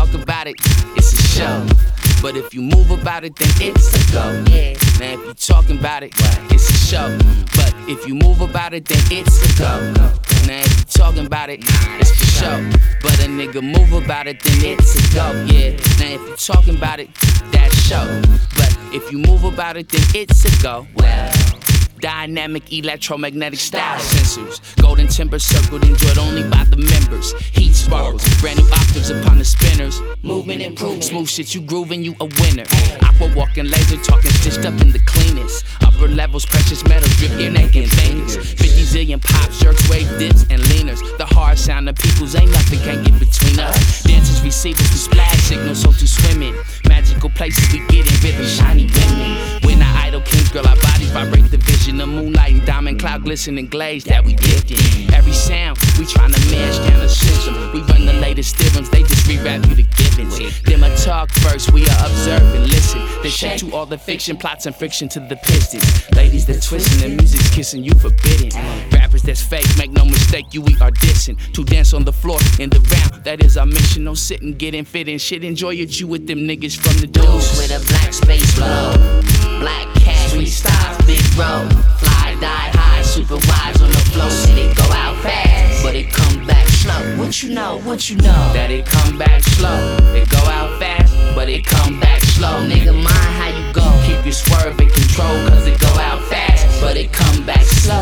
talk about it, it's a show. But if you move about it, then it's a go. Yeah. Now if you talking about it, it's a show. But if you move about it, then it's a go. Now if you talking about it, it's for show. But a nigga move about it, then it's a go. Yeah. Now if you talking about it, that's show. But if you move about it, then it's a go. Well. Dynamic electromagnetic style sensors. Golden timber circled, enjoyed only by the members. Heat sparkles, brand new octaves upon the spinners. Movement improvement, smooth shit, you grooving, you a winner. Aqua walking, laser talking, stitched up in the cleanest. Upper levels, precious metals, drip your neck and fingers. 50 zillion pop shirts, wave dips and leaners. The hard sound of people's ain't nothing can get between us. Dancers, receivers, we splash signals, so to swim in. Magical places we get in rhythm, shiny women. When our idol kings, girl, our bodies vibrate the vision. The moonlight and diamond cloud glistening glaze that we dipped in. Every sound, we tryna mash down the system. We run the latest theorems, they just rewrap you the givens. Them a talk first, we are observe and listen. Then shake to all the fiction, plots and friction to the pistons. Ladies that twisting, the music's kissing, you forbidden. Rappers that's fake, make no mistake, you we are dissing. To dance on the floor in the round, that is our mission. No sitting, getting fit and shit. Enjoy it, you with them niggas from the deuce. With a black space flow, black cash, we stop, big road. Fly, die high, super wise on the flow. Said it go out fast, but it come back slow. What you know, what you know? That it come back slow. It go out fast, but it come back slow. Nigga, mind how you go. Keep your swerve in control, cause it go out fast, but it come back slow.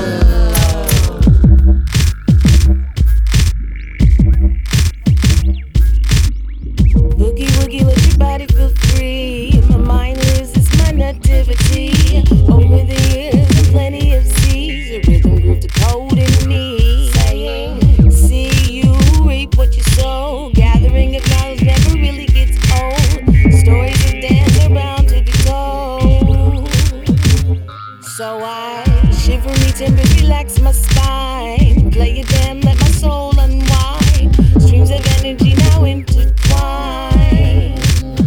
Boogie woogie, let your body feel free. My mind lives, it's my nativity. Over the years, and plenty of seas. A rhythm groove to code in me. Saying, see you reap what you sow. Gathering of knowledge never really gets old. Stories of dance are bound to be told. So I shiver me timber, relax my spine. Play it down, let my soul unwind. Streams of energy now intertwine.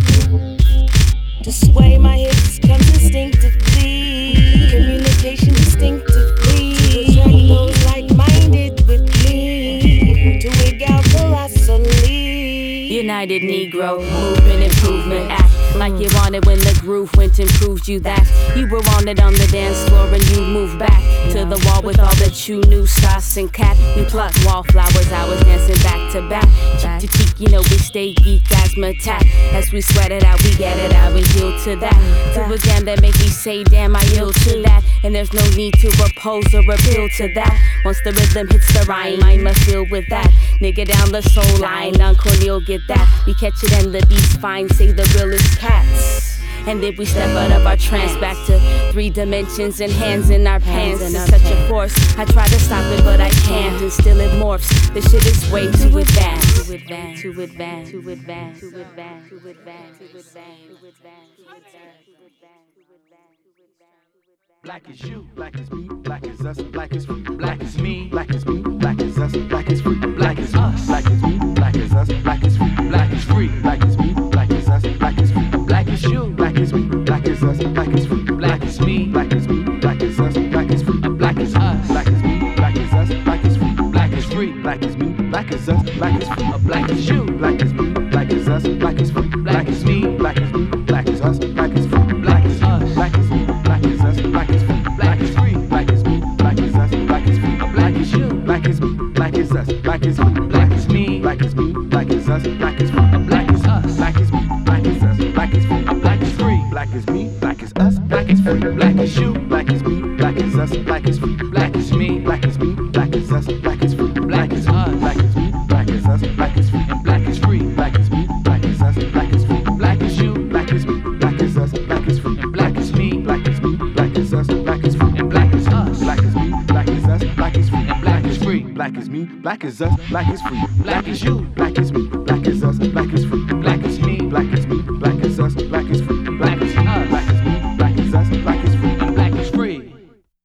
To sway my hips comes instinctively. Communication distinctively. To attract those like-minded with me. To wig out colossally. United Negro, movement, improvement, act like you wanted when the groove went and proved you that you were wanted on the dance floor and you moved back to the wall with all that you knew, sauce and cat. We plucked wallflowers, I was dancing back to back. Cheek to cheek, you know we stay geek asthma attack. As we sweat it out, we get it out, we yield to that. To a jam that make me say damn, I yield to that. And there's no need to oppose or appeal to that. Once the rhythm hits the rhyme, I must deal with that. Nigga down the soul line, on Cornel get that. We catch it and the beats fine, say the realest cats. And then we step out of our trance back to 3 dimensions and hands in our pants. It's such a force, I try to stop it but I can't. And still it morphs, this shit is way too advanced. Too advanced, too advanced, too advanced, too advanced, too advanced, too advanced, too advanced. Black is you, black is me, black is us, black is free. Black is me, black is me, black is us, black is free. Black is us, black is me, black is us, black is free. Black is free, black is me, black is us, black is free. Black is you, black is me, black is us, black is free. Black is me, black is me, black is us, black is free. Black is us, black is me, black is us, black is free. Black is free, black is me, black is us, black is free. Black is you, black is me, black is us, black is free. Black is me, black is me, black is us, black is free. Black is us, black is me, black is us, black is free. Black is free, black is me, black is us, black is free. Black is you, black is me, black is us, black is free. Black is me, black is me, black is us, black is free. Black is us, black is me, black is us, black is free. Black is free, black is me, black is us, black is free. Black is you, black is me, black is us, black is free. Black is me, black is me, black is us, black is free. Black is us, black is me, black is us, black is free. And black is free, black is me, black is us, black is free. Black is you, black is me, black is us, black is free. And black is me, black is me, black is us, black is free. And black is us, black is me, black is us, black is free. And black is free, black is me, black is us, black is free. Black is you, black is me, black is us, black is free. Black is me, black is me, black is us, black is free.